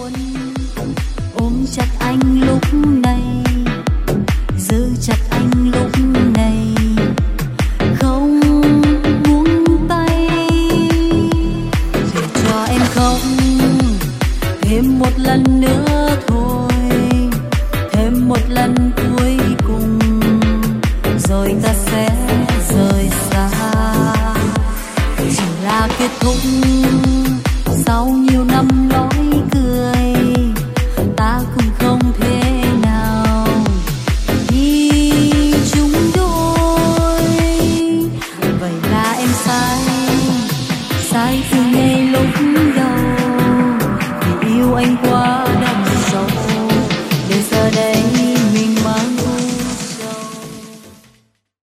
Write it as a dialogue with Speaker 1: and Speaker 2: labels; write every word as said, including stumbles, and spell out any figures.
Speaker 1: buồn, ôm chặt anh lúc này, giữ chặt anh lúc này, không buông tay. Để cho em khóc thêm một lần nữa thôi, thêm một lần cuối cùng, rồi ta sẽ rời xa, chỉ là kết thúc.